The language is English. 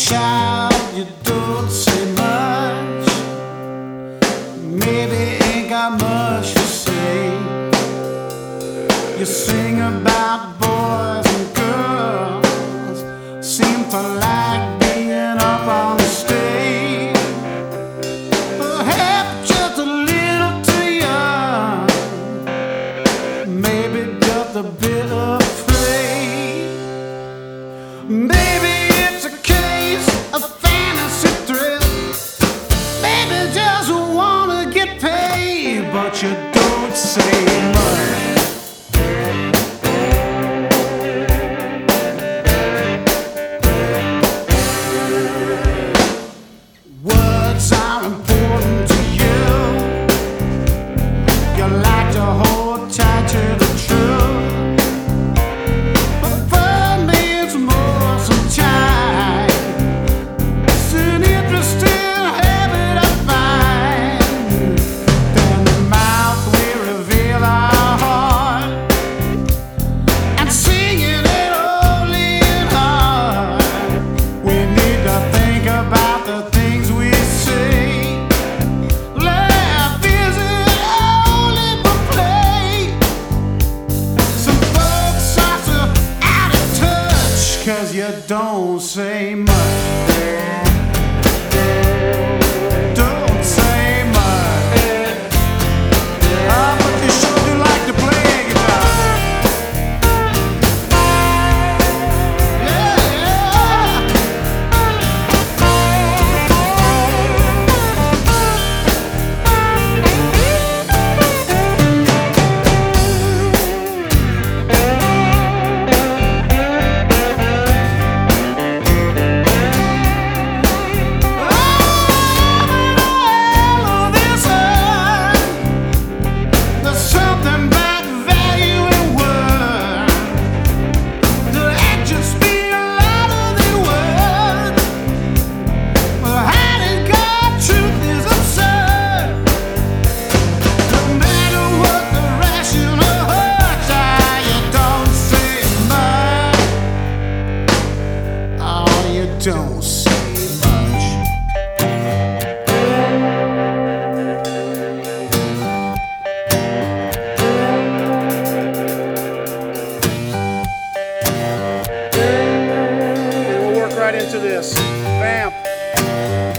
Child, you don't say much. Maybe ain't got much to say. You sing about boys and girls, seem to like being up on the stage. Perhaps just a little too young, maybe just a bit afraid. Maybe it's a case of fantasy thrill. Maybe just wanna get paid, but you don't say much. Words are important to you. You like to hold tight to the truth. But for me it's more some time. It's an interesting habit I find. Then the mouth will reveal our heart, and singing it only in heart. We need to think about the things we say. Laugh isn't only for play. Some folks are so out of touch, 'cause you don't say much. Don't say much. Ah, but you sure do like to play guitar. Yeah, yeah. There's something about value and worth that actions speak louder than words. Well, hiding God truth is absurd. No matter what the rational hurts, you don't say much. Oh, you don't say much. And we'll work right into this. Bam.